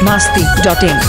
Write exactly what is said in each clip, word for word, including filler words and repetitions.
masti dot in.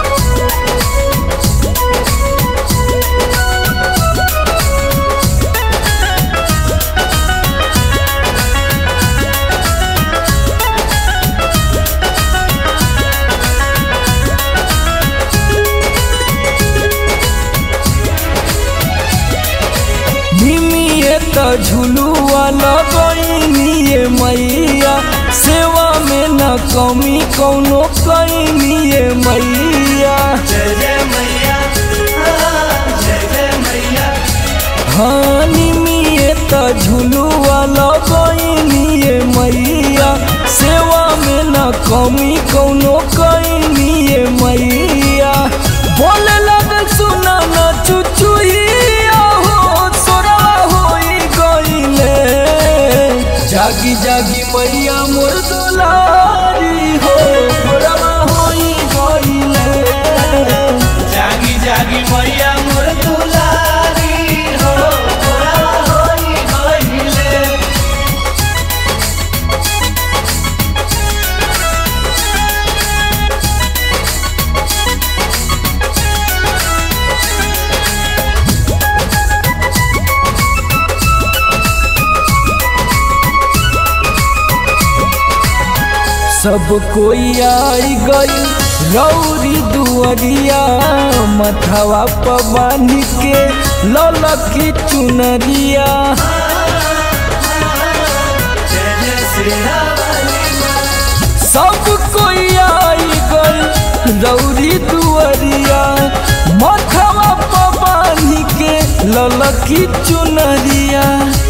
झुलुआ लगैनिए मैया सेवा में न कमी कौनो कैनिए मैया। जय जय मैया जय जय मैया। हाँ निमिए त झुलुआ लगैनिए मैया सेवा में न कमी कौनो कैनिए मैया। बोले लग सुना न चुचुहिया जागी जागी मैया मोर दुलारी हो मोरवा होई गइले। जागी जागी मैया मोर दुलारी हो मोरवा होई गइले। सब कोई आई गई रौरी दुअरिया मथवा पर बांध के ललकी चुनरिया। सब कोई आई गई रौरी दुअरिया मथवा पर बांध के ललकी चुनरिया।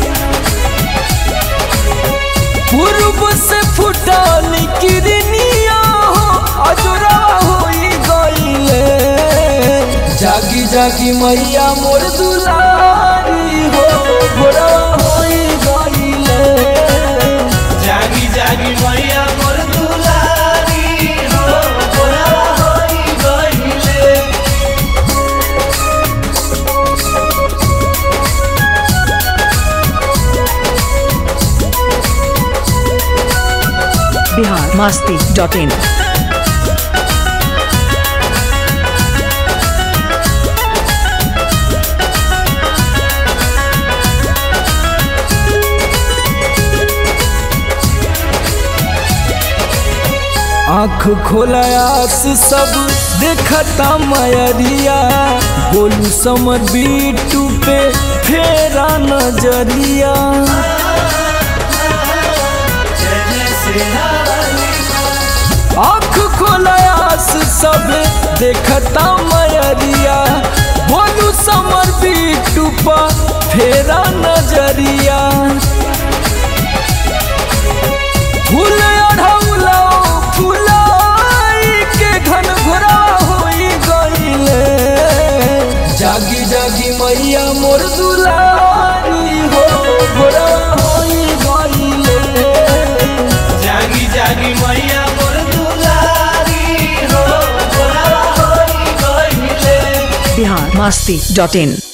पूर्व से फुटल किरनिया अजरा होई गइले। जागी जागी मैया मोर दुलारी हो गोरा होई गइले। जागी जागी मैया मोर दुलारी हो गोरा होई गइले। Bihar masti dot in. आँख खोलायास सब देखता मयरिया बोलू समर बीटू पे फेरा नजरिया। आँख खोलायास सब देखता मयरिया बोलू समर बीटू पा फेरा नजरिया। फूल अढ़ौला फुलाई के घन घोरा होई गइले। जागी जागी मैया मोर दुलारी हो घोरा होई गइले। जागी जागी मैया मोर दुलारी हो गोरा होई गइले। Bihar masti dot in.